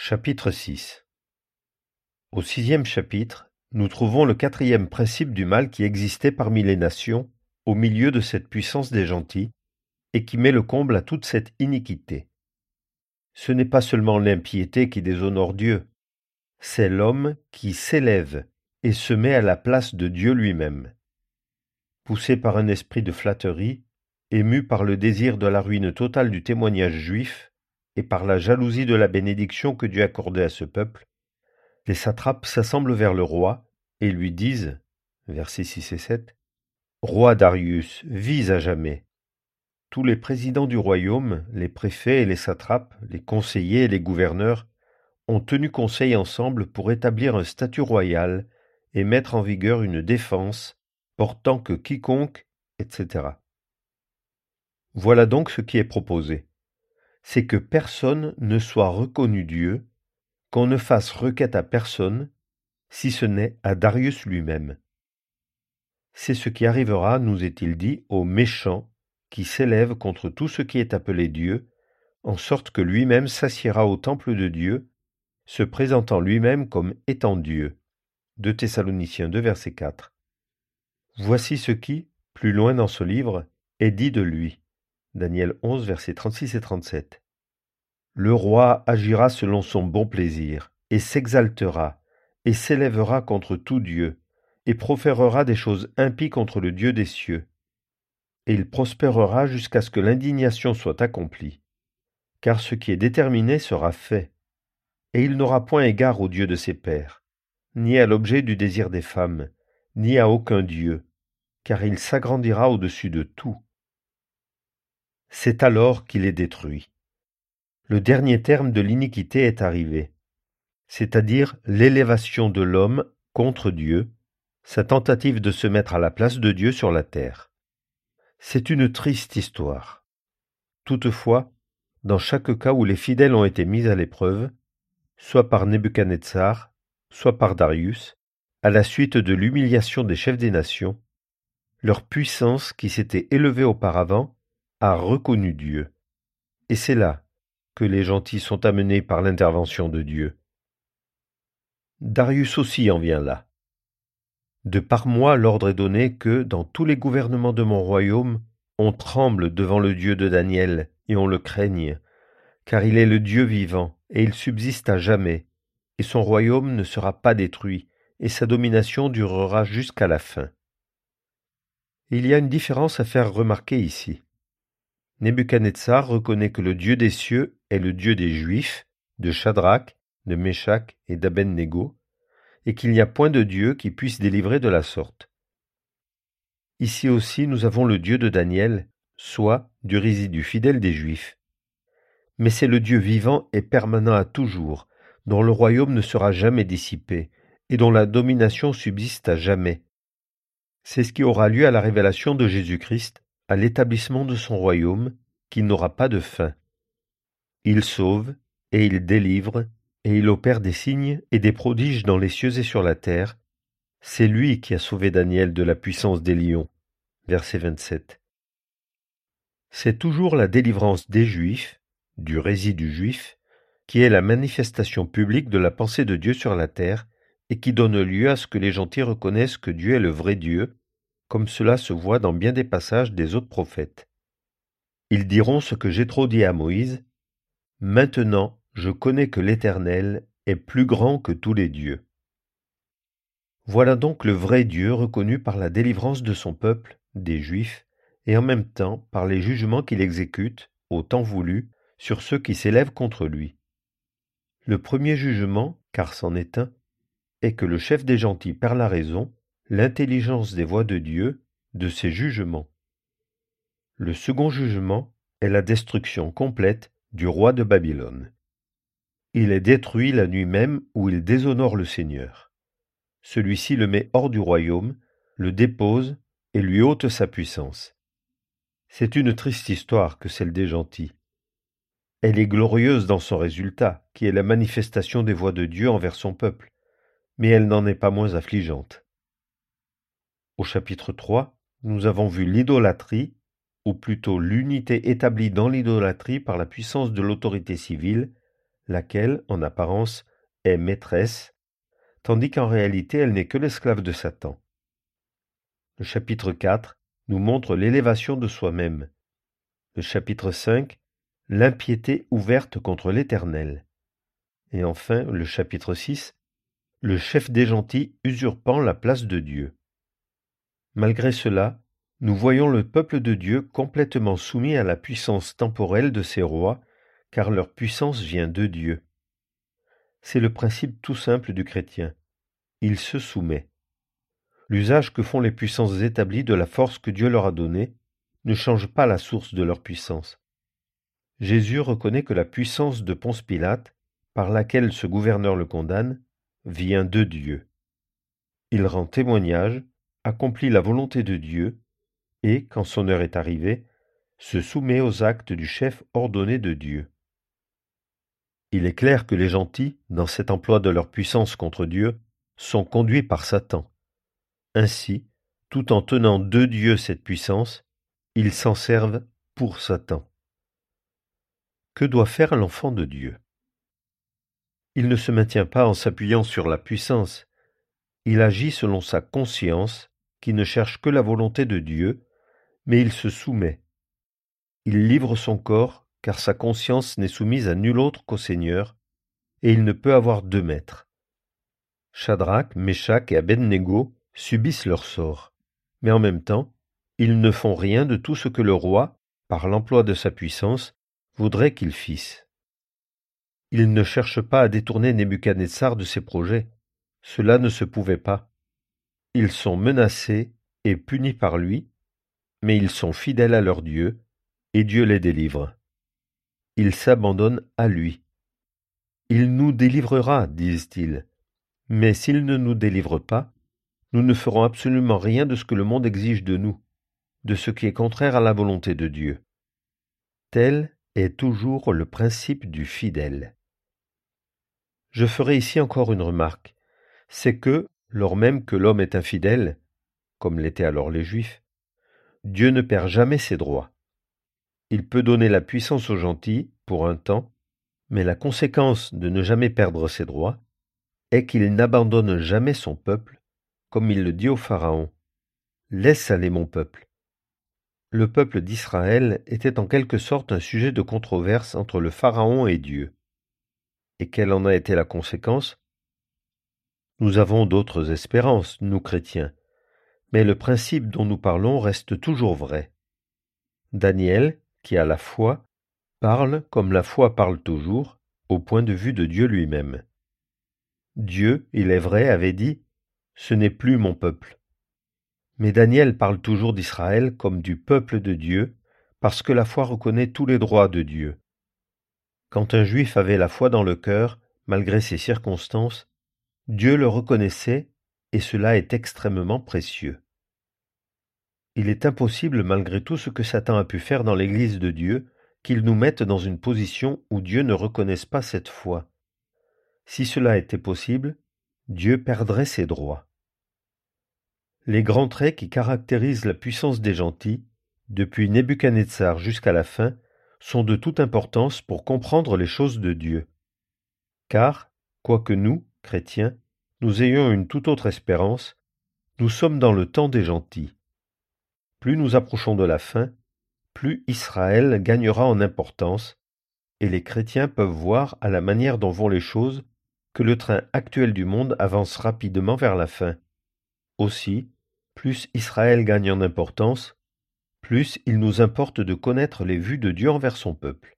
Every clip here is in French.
Chapitre 6. Au 6e chapitre, nous trouvons le 4e principe du mal qui existait parmi les nations, au milieu de cette puissance des gentils, et qui met le comble à toute cette iniquité. Ce n'est pas seulement l'impiété qui déshonore Dieu, c'est l'homme qui s'élève et se met à la place de Dieu lui-même. Poussé par un esprit de flatterie, ému par le désir de la ruine totale du témoignage juif, et par la jalousie de la bénédiction que Dieu accordait à ce peuple, les satrapes s'assemblent vers le roi et lui disent, versets 6 et 7, « Roi Darius, vis à jamais !» Tous les présidents du royaume, les préfets et les satrapes, les conseillers et les gouverneurs, ont tenu conseil ensemble pour établir un statut royal et mettre en vigueur une défense portant que quiconque, etc. Voilà donc ce qui est proposé. C'est que personne ne soit reconnu Dieu, qu'on ne fasse requête à personne, si ce n'est à Darius lui-même. C'est ce qui arrivera, nous est-il dit, aux méchants qui s'élèvent contre tout ce qui est appelé Dieu, en sorte que lui-même s'assiera au temple de Dieu, se présentant lui-même comme étant Dieu. 2 Thessaloniciens 2, verset 4. Voici ce qui, plus loin dans ce livre, est dit de lui. Daniel 11, versets 36 et 37. Le roi agira selon son bon plaisir, et s'exaltera, et s'élèvera contre tout Dieu, et proférera des choses impies contre le Dieu des cieux. Et il prospérera jusqu'à ce que l'indignation soit accomplie. Car ce qui est déterminé sera fait, et il n'aura point égard au Dieu de ses pères, ni à l'objet du désir des femmes, ni à aucun Dieu, car il s'agrandira au-dessus de tout. C'est alors qu'il est détruit. Le dernier terme de l'iniquité est arrivé, c'est-à-dire l'élévation de l'homme contre Dieu, sa tentative de se mettre à la place de Dieu sur la terre. C'est une triste histoire. Toutefois, dans chaque cas où les fidèles ont été mis à l'épreuve, soit par Nebuchadnezzar, soit par Darius, à la suite de l'humiliation des chefs des nations, leur puissance qui s'était élevée auparavant a reconnu Dieu. Et c'est là que les gentils sont amenés par l'intervention de Dieu. Darius aussi en vient là. De par moi, l'ordre est donné que, dans tous les gouvernements de mon royaume, on tremble devant le Dieu de Daniel et on le craigne, car il est le Dieu vivant, et il subsiste à jamais, et son royaume ne sera pas détruit, et sa domination durera jusqu'à la fin. Il y a une différence à faire remarquer ici. Nebuchadnezzar reconnaît que le Dieu des cieux est le Dieu des Juifs, de Shadrach, de Meshach et d'Abednego, et qu'il n'y a point de Dieu qui puisse délivrer de la sorte. Ici aussi nous avons le Dieu de Daniel, soit du résidu fidèle des Juifs. Mais c'est le Dieu vivant et permanent à toujours, dont le royaume ne sera jamais dissipé, et dont la domination subsiste à jamais. C'est ce qui aura lieu à la révélation de Jésus-Christ, à l'établissement de son royaume, qui n'aura pas de fin. Il sauve, et il délivre, et il opère des signes et des prodiges dans les cieux et sur la terre. C'est lui qui a sauvé Daniel de la puissance des lions. Verset 27. C'est toujours la délivrance des Juifs, du résidu juif, qui est la manifestation publique de la pensée de Dieu sur la terre et qui donne lieu à ce que les gentils reconnaissent que Dieu est le vrai Dieu, comme cela se voit dans bien des passages des autres prophètes. Ils diront ce que Jéthro dit à Moïse, « Maintenant je connais que l'Éternel est plus grand que tous les dieux. » Voilà donc le vrai Dieu reconnu par la délivrance de son peuple, des Juifs, et en même temps par les jugements qu'il exécute, au temps voulu, sur ceux qui s'élèvent contre lui. Le premier jugement, car c'en est un, est que le chef des gentils perd la raison, l'intelligence des voies de Dieu, de ses jugements. Le second jugement est la destruction complète du roi de Babylone. Il est détruit la nuit même où il déshonore le Seigneur. Celui-ci le met hors du royaume, le dépose et lui ôte sa puissance. C'est une triste histoire que celle des gentils. Elle est glorieuse dans son résultat, qui est la manifestation des voies de Dieu envers son peuple, mais elle n'en est pas moins affligeante. Au chapitre 3, nous avons vu l'idolâtrie, ou plutôt l'unité établie dans l'idolâtrie par la puissance de l'autorité civile, laquelle, en apparence, est maîtresse, tandis qu'en réalité elle n'est que l'esclave de Satan. Le chapitre 4 nous montre l'élévation de soi-même. Le chapitre 5, l'impiété ouverte contre l'Éternel. Et enfin, le chapitre 6, le chef des gentils usurpant la place de Dieu. Malgré cela, nous voyons le peuple de Dieu complètement soumis à la puissance temporelle de ses rois, car leur puissance vient de Dieu. C'est le principe tout simple du chrétien. Il se soumet. L'usage que font les puissances établies de la force que Dieu leur a donnée ne change pas la source de leur puissance. Jésus reconnaît que la puissance de Ponce Pilate, par laquelle ce gouverneur le condamne, vient de Dieu. Il rend témoignage, accomplit la volonté de Dieu et, quand son heure est arrivée, se soumet aux actes du chef ordonné de Dieu. Il est clair que les gentils, dans cet emploi de leur puissance contre Dieu, sont conduits par Satan. Ainsi, tout en tenant de Dieu cette puissance, ils s'en servent pour Satan. Que doit faire l'enfant de Dieu? Il ne se maintient pas en s'appuyant sur la puissance. Il agit selon sa conscience, qui ne cherche que la volonté de Dieu, mais il se soumet. Il livre son corps, car sa conscience n'est soumise à nul autre qu'au Seigneur, et il ne peut avoir deux maîtres. Shadrach, Meshach et Abednego subissent leur sort, mais en même temps, ils ne font rien de tout ce que le roi, par l'emploi de sa puissance, voudrait qu'ils fissent. Ils ne cherchent pas à détourner Nebuchadnezzar de ses projets. Cela ne se pouvait pas. Ils sont menacés et punis par lui, mais ils sont fidèles à leur Dieu, et Dieu les délivre. Ils s'abandonnent à lui. Il nous délivrera, disent-ils. Mais s'il ne nous délivre pas, nous ne ferons absolument rien de ce que le monde exige de nous, de ce qui est contraire à la volonté de Dieu. Tel est toujours le principe du fidèle. Je ferai ici encore une remarque, c'est que, lors même que l'homme est infidèle, comme l'étaient alors les Juifs, Dieu ne perd jamais ses droits. Il peut donner la puissance aux gentils pour un temps, mais la conséquence de ne jamais perdre ses droits est qu'il n'abandonne jamais son peuple, comme il le dit au Pharaon. « Laisse aller mon peuple ». Le peuple d'Israël était en quelque sorte un sujet de controverse entre le Pharaon et Dieu. Et quelle en a été la conséquence? Nous avons d'autres espérances, nous chrétiens, mais le principe dont nous parlons reste toujours vrai. Daniel, qui a la foi, parle comme la foi parle toujours, au point de vue de Dieu lui-même. Dieu, il est vrai, avait dit « Ce n'est plus mon peuple ». Mais Daniel parle toujours d'Israël comme du peuple de Dieu, parce que la foi reconnaît tous les droits de Dieu. Quand un Juif avait la foi dans le cœur, malgré ses circonstances, Dieu le reconnaissait, et cela est extrêmement précieux. Il est impossible, malgré tout ce que Satan a pu faire dans l'Église de Dieu, qu'il nous mette dans une position où Dieu ne reconnaisse pas cette foi. Si cela était possible, Dieu perdrait ses droits. Les grands traits qui caractérisent la puissance des gentils, depuis Nebuchadnezzar jusqu'à la fin, sont de toute importance pour comprendre les choses de Dieu. Car, quoique nous, chrétiens, nous ayons une toute autre espérance, nous sommes dans le temps des gentils. Plus nous approchons de la fin, plus Israël gagnera en importance, et les chrétiens peuvent voir à la manière dont vont les choses que le train actuel du monde avance rapidement vers la fin. Aussi, plus Israël gagne en importance, plus il nous importe de connaître les vues de Dieu envers son peuple.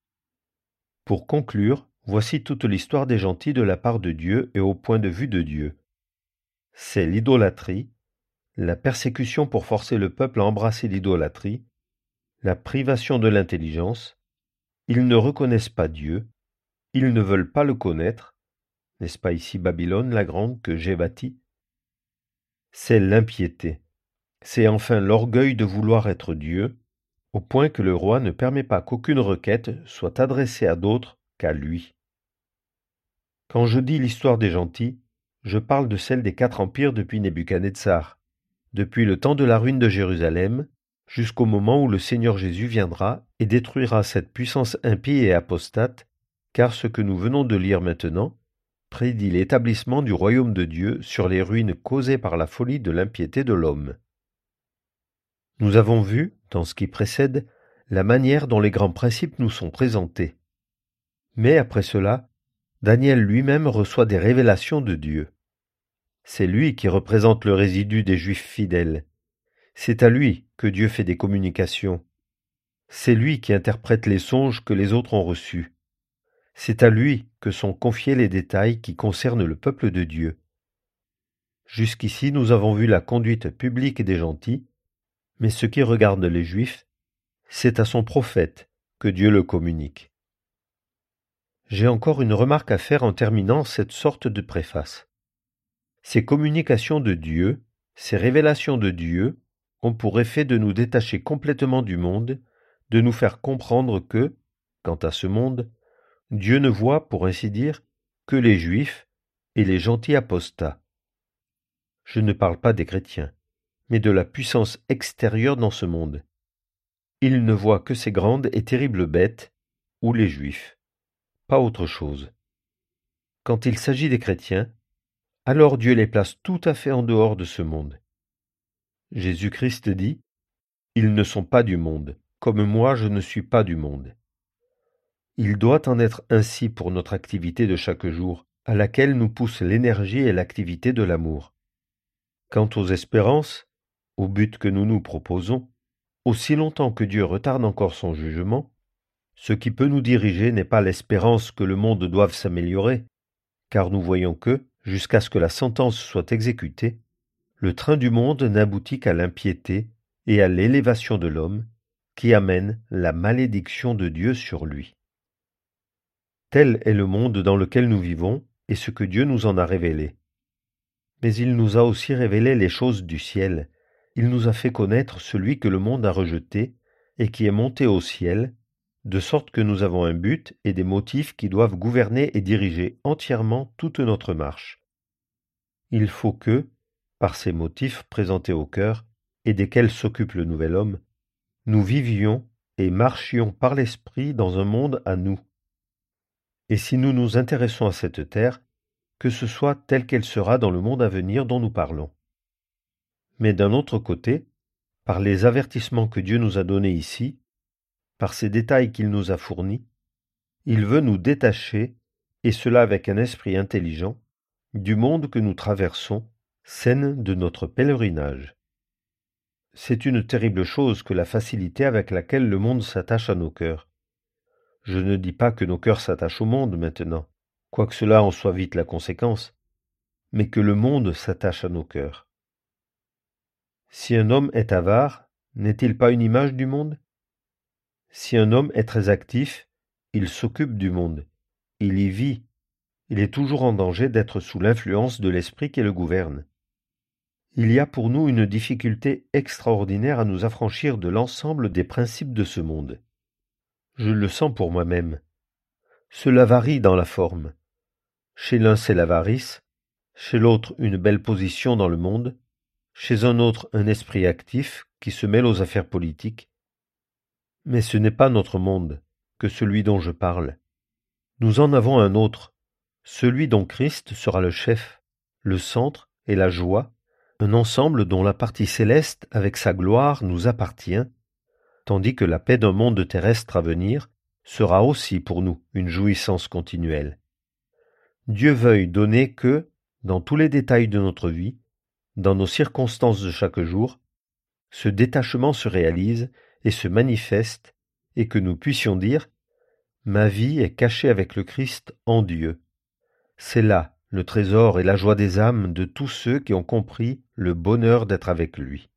Pour conclure, voici toute l'histoire des gentils de la part de Dieu et au point de vue de Dieu. C'est l'idolâtrie, la persécution pour forcer le peuple à embrasser l'idolâtrie, la privation de l'intelligence, ils ne reconnaissent pas Dieu, ils ne veulent pas le connaître, n'est-ce pas ici Babylone la grande que j'ai bâtie? C'est l'impiété, c'est enfin l'orgueil de vouloir être Dieu, au point que le roi ne permet pas qu'aucune requête soit adressée à d'autres qu'à lui. Quand je dis l'histoire des gentils, je parle de celle des 4 empires depuis Nebuchadnezzar, depuis le temps de la ruine de Jérusalem, jusqu'au moment où le Seigneur Jésus viendra et détruira cette puissance impie et apostate car ce que nous venons de lire maintenant prédit l'établissement du royaume de Dieu sur les ruines causées par la folie de l'impiété de l'homme. Nous avons vu, dans ce qui précède, la manière dont les grands principes nous sont présentés. Mais après cela, Daniel lui-même reçoit des révélations de Dieu. C'est lui qui représente le résidu des Juifs fidèles. C'est à lui que Dieu fait des communications. C'est lui qui interprète les songes que les autres ont reçus. C'est à lui que sont confiés les détails qui concernent le peuple de Dieu. Jusqu'ici, nous avons vu la conduite publique des gentils, mais ce qui regarde les Juifs, c'est à son prophète que Dieu le communique. J'ai encore une remarque à faire en terminant cette sorte de préface. Ces communications de Dieu, ces révélations de Dieu, ont pour effet de nous détacher complètement du monde, de nous faire comprendre que, quant à ce monde, Dieu ne voit, pour ainsi dire, que les Juifs et les gentils apostats. Je ne parle pas des chrétiens, mais de la puissance extérieure dans ce monde. Il ne voit que ces grandes et terribles bêtes, ou les Juifs, pas autre chose. Quand il s'agit des chrétiens, alors Dieu les place tout à fait en dehors de ce monde. Jésus-Christ dit « Ils ne sont pas du monde, comme moi je ne suis pas du monde ». Il doit en être ainsi pour notre activité de chaque jour, à laquelle nous pousse l'énergie et l'activité de l'amour. Quant aux espérances, au but que nous nous proposons, aussi longtemps que Dieu retarde encore son jugement, ce qui peut nous diriger n'est pas l'espérance que le monde doive s'améliorer, car nous voyons que, jusqu'à ce que la sentence soit exécutée, le train du monde n'aboutit qu'à l'impiété et à l'élévation de l'homme, qui amène la malédiction de Dieu sur lui. Tel est le monde dans lequel nous vivons et ce que Dieu nous en a révélé. Mais il nous a aussi révélé les choses du ciel. Il nous a fait connaître celui que le monde a rejeté et qui est monté au ciel, de sorte que nous avons un but et des motifs qui doivent gouverner et diriger entièrement toute notre marche. Il faut que, par ces motifs présentés au cœur et desquels s'occupe le nouvel homme, nous vivions et marchions par l'esprit dans un monde à nous. Et si nous nous intéressons à cette terre, que ce soit telle qu'elle sera dans le monde à venir dont nous parlons. Mais d'un autre côté, par les avertissements que Dieu nous a donnés ici, par ces détails qu'il nous a fournis, il veut nous détacher, et cela avec un esprit intelligent, du monde que nous traversons, scène de notre pèlerinage. C'est une terrible chose que la facilité avec laquelle le monde s'attache à nos cœurs. Je ne dis pas que nos cœurs s'attachent au monde maintenant, quoique cela en soit vite la conséquence, mais que le monde s'attache à nos cœurs. Si un homme est avare, n'est-il pas une image du monde? Si un homme est très actif, il s'occupe du monde, il y vit, il est toujours en danger d'être sous l'influence de l'esprit qui le gouverne. Il y a pour nous une difficulté extraordinaire à nous affranchir de l'ensemble des principes de ce monde. Je le sens pour moi-même. Cela varie dans la forme. Chez l'un c'est l'avarice, chez l'autre une belle position dans le monde, chez un autre un esprit actif qui se mêle aux affaires politiques. Mais ce n'est pas notre monde que celui dont je parle. Nous en avons un autre, celui dont Christ sera le chef, le centre et la joie, un ensemble dont la partie céleste avec sa gloire nous appartient, tandis que la paix d'un monde terrestre à venir sera aussi pour nous une jouissance continuelle. Dieu veuille donner que, dans tous les détails de notre vie, dans nos circonstances de chaque jour, ce détachement se réalise et se manifeste, et que nous puissions dire « Ma vie est cachée avec le Christ en Dieu ». C'est là le trésor et la joie des âmes de tous ceux qui ont compris le bonheur d'être avec lui.